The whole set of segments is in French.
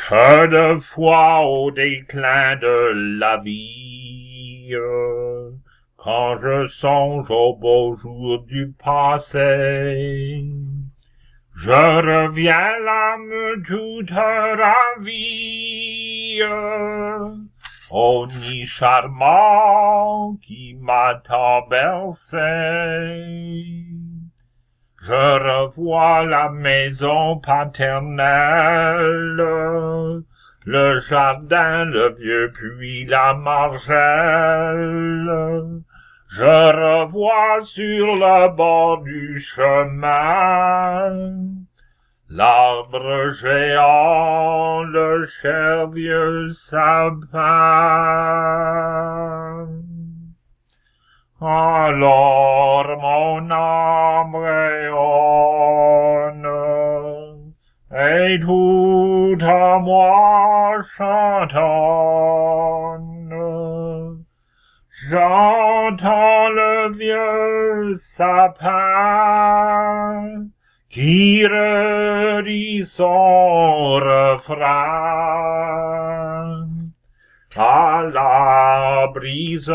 Que de fois au déclin de la vie, quand je songe aux beaux jours du passé, je reviens l'âme toute ravie au nid charmant qui m'a tant bercé. Je revois la maison paternelle, le jardin, le vieux puits, la margelle. Je revois sur le bord du chemin l'arbre géant, le cher vieux sapin. Alors mon âme rayonne, et tout à moi chantonne. J'entends le vieux sapin qui redit son refrain. À la brise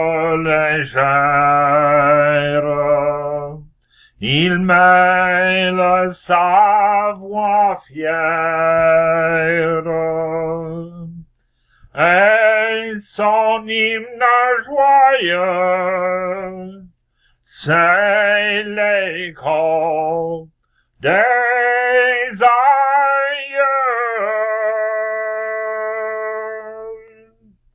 légère, il mêle sa voix fière, et son hymne joyeux, c'est l'écho des